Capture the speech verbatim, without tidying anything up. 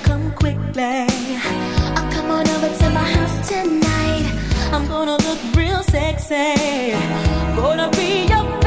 come quickly. Oh, come on over to my house tonight. I'm gonna look real sexy. Gonna be your